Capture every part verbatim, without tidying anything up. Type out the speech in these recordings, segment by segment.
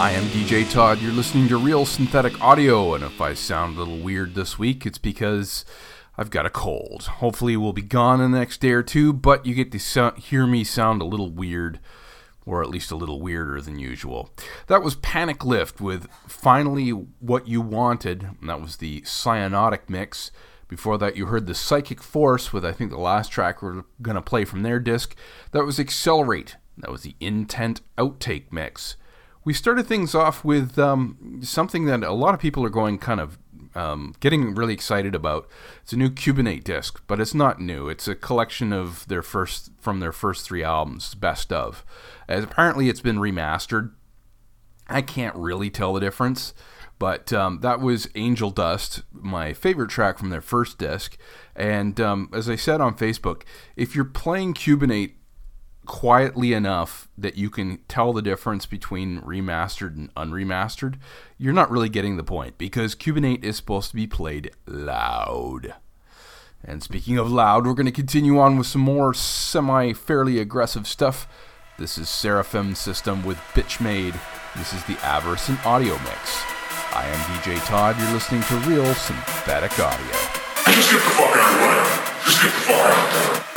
I am D J Todd. You're listening to Real Synthetic Audio, and if I sound a little weird this week, it's because I've got a cold. Hopefully it will be gone in the next day or two, but you get to so- hear me sound a little weird, or at least a little weirder than usual. That was Panic Lift with Finally What You Wanted, and that was the Cyanotic mix. Before that, you heard the Psychic Force with, I think, the last track we're going to play from their disc. That was Accelerate. That was the Intent Outtake mix. We started things off with um, something that a lot of people are going kind of um, getting really excited about. It's a new Cubanate disc, but it's not new. It's a collection of their first from their first three albums, best of. As apparently, it's been remastered. I can't really tell the difference, but um, that was Angel Dust, my favorite track from their first disc. And um, as I said on Facebook, if you're playing Cubanate quietly enough that you can tell the difference between remastered and unremastered, you're not really getting the point, because Cubanate is supposed to be played loud. And speaking of loud, we're going to continue on with some more semi-fairly aggressive stuff. This is Seraphim System with Bitch Made. This is the Avarice Audio Mix. I am D J Todd. You're listening to Real Synthetic Audio. Just get the fuck out of the way. Just get the fuck out of there.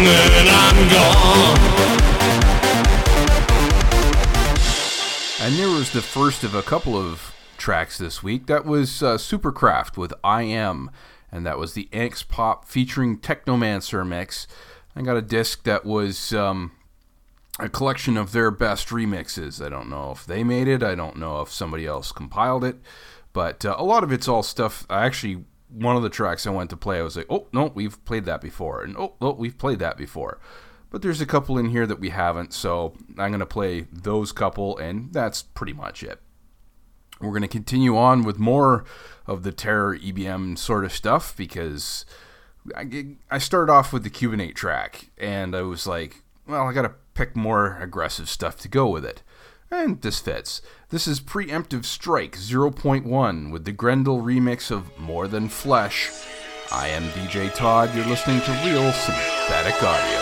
then I'm gone. And there was the first of a couple of tracks this week. That was uh, Supercraft with I Am, and that was the Angst Pop featuring Technomancer mix. I got a disc that was um, a collection of their best remixes. I don't know if they made it. I don't know if somebody else compiled it. But uh, a lot of it's all stuff. I actually, one of the tracks I went to play, I was like, oh, no, we've played that before. And oh, no, we've played that before. But there's a couple in here that we haven't, so I'm going to play those couple, and that's pretty much it. We're going to continue on with more of the Terror E B M sort of stuff, because I, I started off with the Cubanate track, and I was like, well, I got to pick more aggressive stuff to go with it. And this fits. This is Preemptive Strike zero point one with the Grendel remix of More Than Flesh. I am D J Todd. You're listening to Real Synthetic Audio.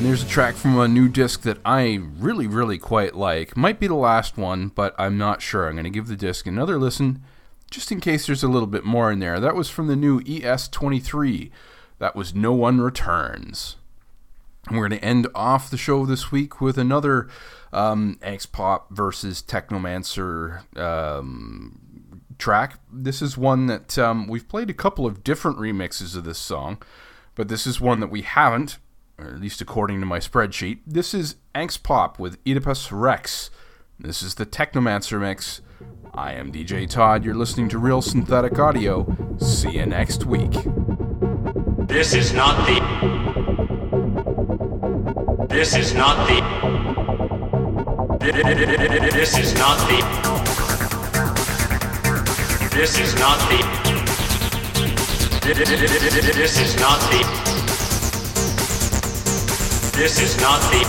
And there's a track from a new disc that I really, really quite like. Might be the last one, but I'm not sure. I'm going to give the disc another listen, just in case there's a little bit more in there. That was from the new E S twenty-three. That was No One Returns. And we're going to end off the show this week with another um, Angst Pop versus Technomancer um, track. This is one that um, we've played a couple of different remixes of this song, but this is one that we haven't, or at least according to my spreadsheet. This is Angst Pop with Oedipus Rex. This is the Technomancer mix. I am D J Todd. You're listening to Real Synthetic Audio. See you next week. This is not the. This is not the. This is not the. This is not the. This is not the. This is not the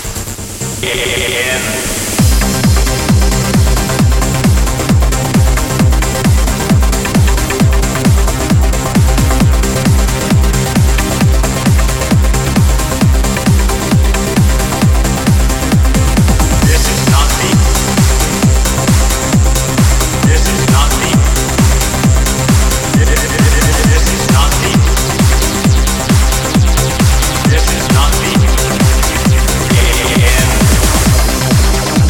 end. Yeah.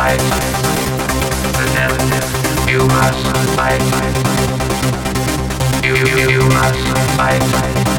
fight the death. You must fight. You, you, you must fight.